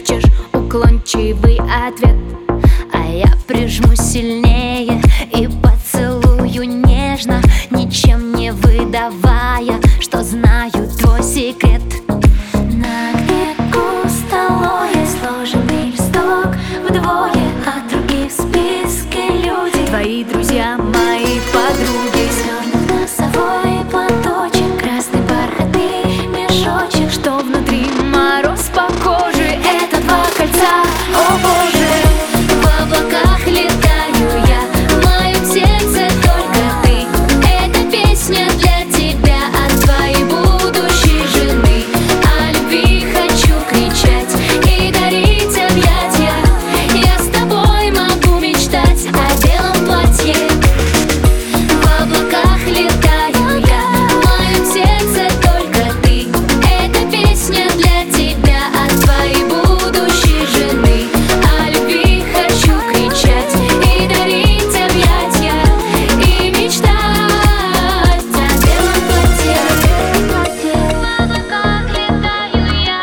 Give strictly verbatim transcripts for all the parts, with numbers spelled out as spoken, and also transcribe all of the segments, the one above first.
шепчешь уклончивый ответ, а я прижму сильнее и поцелую нежно, ничем не выдавая, что знаю твой секрет. На берегу столовой сложенный листок вдвое, а другие в списке люди. Твои друзья, мои подруги. Свернут носовой платочек, красный бархатный мешочек, что внутри мороз по коже. Это два кольца, о боже. В облаках летаю я, в моем сердце только ты. Эта песня для тебя от твоей будущей жены. О любви хочу кричать и дарить объятия. Я с тобой могу мечтать о белом платье. В облаках летаю я, в моем сердце только ты. Эта песня для тебя от твоей будущей жены. О любви хочу кричать и дарить объятия и мечтать о белом платье. В облаках летаю я.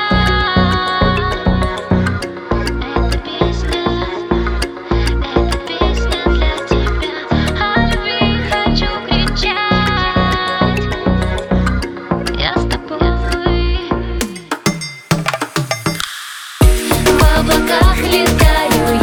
Эта песня, эта песня для тебя. О любви хочу кричать. Я с тобой. В облаках летаю